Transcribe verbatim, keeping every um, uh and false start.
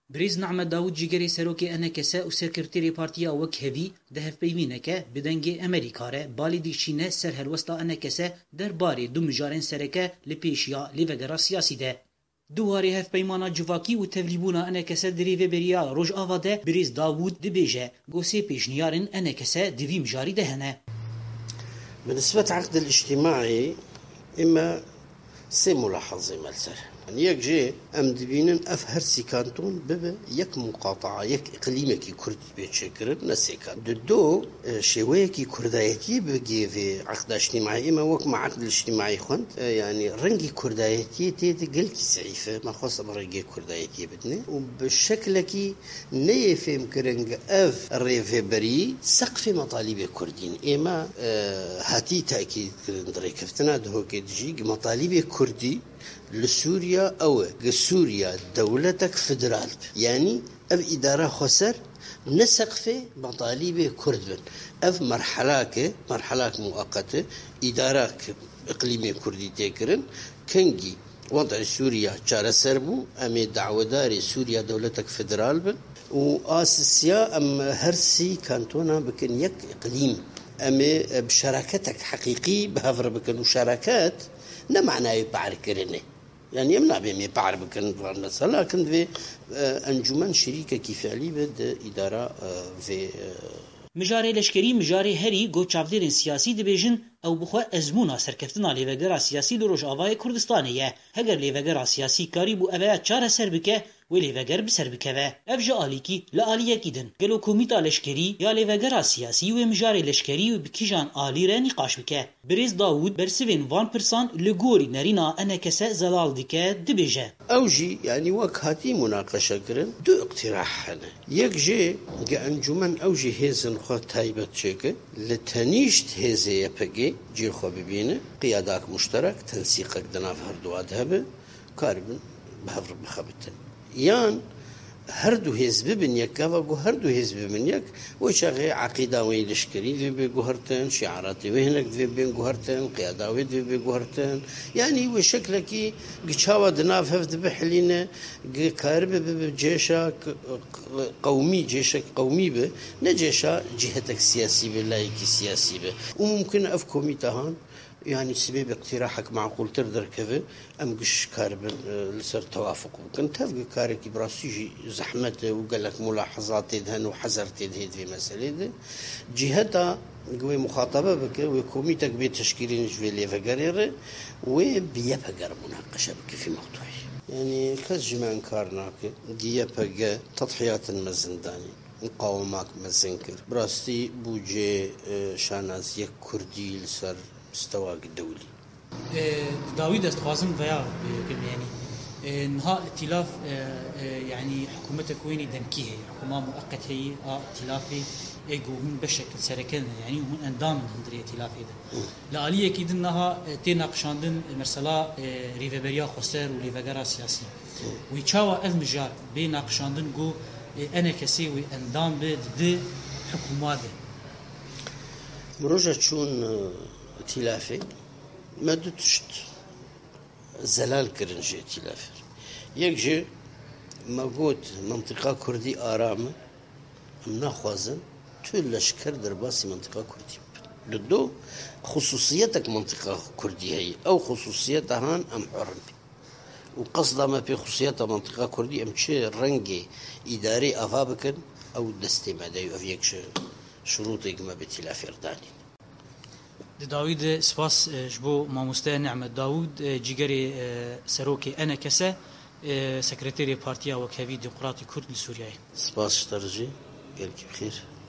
بريز نعمة داود جيجري سروكي أنا كسا وسكرتيري بارتيا وكهفي دهف بيمينك بدنجي أمريكا بالي دي شينة سر هلوستا أنا كسا درباري دو مجارين سركة لبيشيا لفقرا سياسي ده دواري هف بيمانا جوفاكي وتفليبونا أنا كسا دريفي بريا روج آفاده بريز داود دبيجة غوسي بيشنيارن أنا كسا ديفي مجاري دهنا. بالنسبة عقد الاجتماعي إما سي ملاحظة ملسر يعني يك جي ام دبينن اف هرسي كانتون بب يك مقاطعه يك اقليمكي كرد بيتشكر نسيكا دو شويكي كردايتي بجي في عقد اجتماعي اما وك مع عقد الاجتماعي خنت يعني رنجي كردايتي تيدي قلت سعيفه ما خص رنجي كردايتي بدني وبشكلكي ني فهم كرنج اف ريفبري سقف مطالب الكردين اما هاتي تاكيد دري كفتنا دهو كيجي مطالب كردي لسوريا أو سوريا دولتك فدرال يعني أف إدارة خسر نسقف مطالب كردن أف مرحلة مرحلة مؤقتة إدارة إقليمية كردي تكرن كنجي وضع سوريا شار سربو أمي دعوة داري سوريا دولتك فدرال بن وآسيا أم هرسي كانتونا بكن يك إقليم أمي بشراكتك حقيقي بهفر بكن وشراكات نا معناه يبعر كرني يعني يمنع بهم يبعر بكن مثلا لكن في أنجمن شريكة كيف علي بد إدارة في مجاري لشكري مجاري هري گو چاوديرين سياسي دبيجن او بخوا ازمونا سركفتنا ليفگرا سياسي لروج آواي كردستانيه هگر ليفگرا سياسي كاري بو اويا چاره سربكه وليفگر بسربكه افجا آليكي لآليه كيدن گلو كوميتا لشكري يا ليفگرا سياسي ومجاري لشكري وبكيجان آلي را نقاش بكه بريز داود برسوين وان برسان لغوري نرينا انا كسا زلال ديكه دبيجه اوجي يعني وكهاتي مناقشه كرن دو اقتراح هنا يك جي انجمن اوجي هيزن خو تايبت شيك لتنيشت هيزي يبقي جي خو ببينه قيادات مشترك تنسيقك دنا في هردو ادهب كاربن بهفر بخبتن يان هردو حزب بن يك و هردو حزب من يك وشغي عقيده ويلشكري في بجوهرتن شعاراتي وهنك في بين جوهرتن قياداوي في بجوهرتن يعني وشكلكي قشاوه دناف هفد بحلينا كارب بجيشا قومي جيشك قومي به نجيشا جهتك سياسي باللايكي سياسي به وممكن افكومي تهان يعني سبب اقتراحك معقول تقدر كذا أم قش كارب لسر توافق وكنت تفق كارك براسيجي زحمته وقال لك ملاحظات يدهن وحذرت يدهد في مسألة جهتها قوي مخاطبة بك وكوميتك بتشكيلين جويلي فقرير وبيبقى مناقشة بك في موضوعي يعني كز جمعن كارناك ديبقى تضحيات المزنداني مقاومات مزنكر براستي بوجي شاناز يك كردي لسر مستوى الدولي. داوود استخوازم ويا يعني نها ائتلاف يعني حكومتك ويني دمكي هي حكومة مؤقتة هي ائتلافي ايجو من بشكل سركن يعني من اندام من هندري ائتلاف هذا. لآلية كيد انها تناقشاندن مرسلا ريفبريا خسر وليفجرا سياسي. ويتشاوا المجال بين ناقشاندن جو انا كسي واندام بد حكومات. مروجة شون ائتلافي ما دتشت زلال كرنجي ائتلافي يكجي ما قلت منطقة كردي آرامة من خوازن تولش كردر باسي منطقة كردي لدو خصوصيتك منطقة كردي هي أو خصوصيتها هان أم حرم وقصد ما في خصوصيتها منطقة كردي أم شيء رنجي إداري أفابكن أو دستي ما دايو أفيكش شروطك ما بائتلاف إرداني داوود سپاس جبو ماموستا نعمة داوود جيجري سروكي أنا كسا سكرتيري بارتيا وكافي ديمقراطي كرد لسوريا سپاس ترجي قلت بخير